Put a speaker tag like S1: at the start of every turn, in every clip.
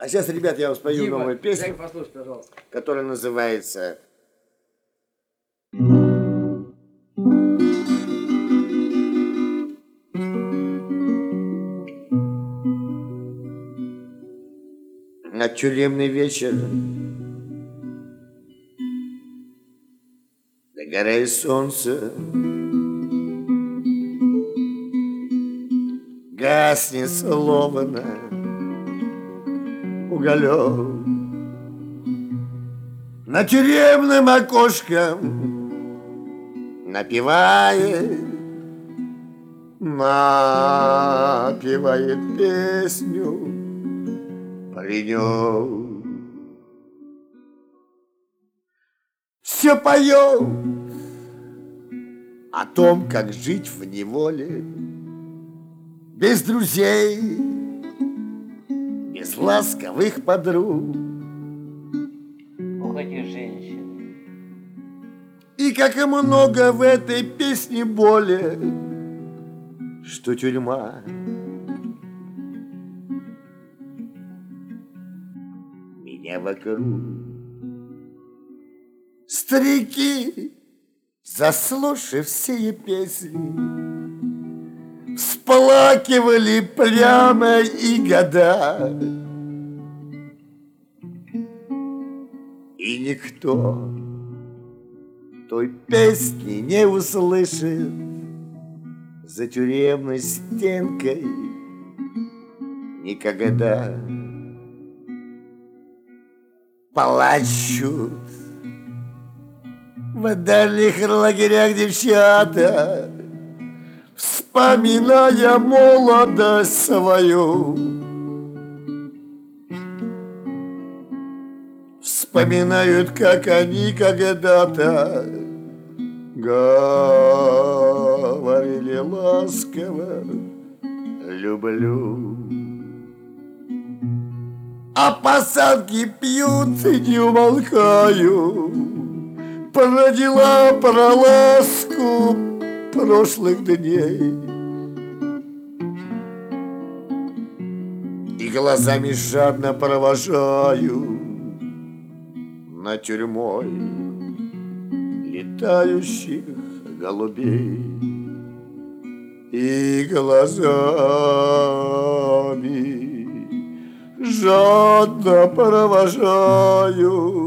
S1: А сейчас, ребят, я вам спою
S2: Дима,
S1: новую песню,
S2: дай послушай, пожалуйста.
S1: которая называется «На тюремный вечер». Догорает солнце, гаснет словно уголек. На тюремным окошком напевает песню паренек. Все поет о том, как жить в неволе, без друзей, без ласковых подруг.
S3: Ох, эти женщины.
S1: И как и много в этой песне боли, что тюрьма меня вокруг. Старики, заслушав все песни, всплакивали прямо и года. И никто той песни не услышит за тюремной стенкой никогда. Плачут в дальних лагерях девчата, вспоминая молодость свою. Вспоминают, как они когда-то говорили ласково «люблю». А посадки пьют и не умолкают про дела, про ласку прошлых дней. И глазами жадно провожаю на тюрьмой летающих голубей. И глазами жадно провожаю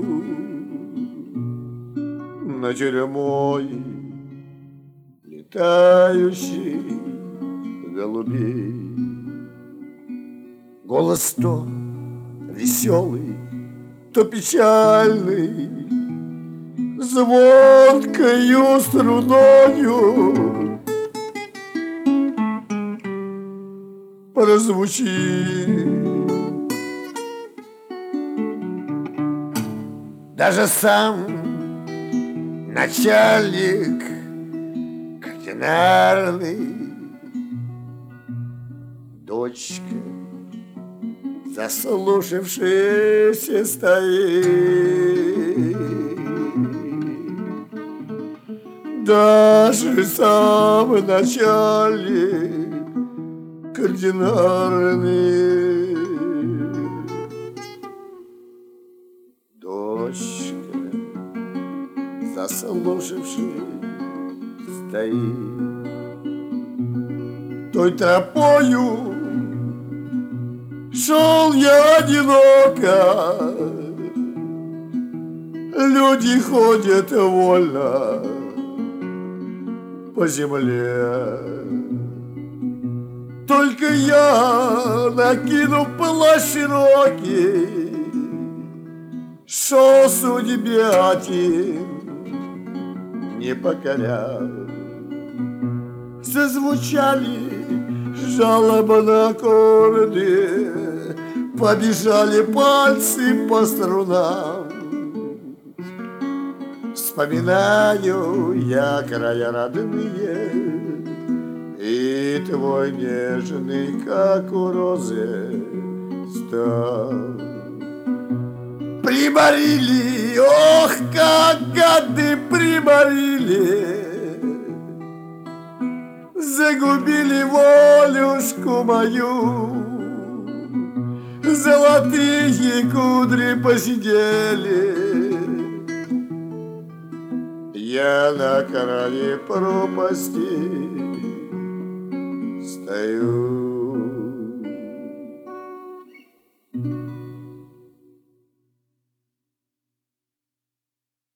S1: на тюрьмой летающих голубей. Голос то веселый, то печальный, звонкою струною прозвучит. Даже сам начальник кардинарный, дочка, заслушавшаяся стоит. Даже сам начальник кардинарный, дочка, заслушавшаяся стоит. Той тропою шел я одиноко, люди ходят вольно по земле. Только я, накинув плащ широкий, шел судьбе один, не покорял. Зазвучали жалобно аккорды, побежали пальцы по струнам. Вспоминаю я края родные и твой нежный, как у розы, стал. Приморили, ох, как гады приморили, загубили волюшку мою, Золотые кудри посидели. Я на крае пропасти стою.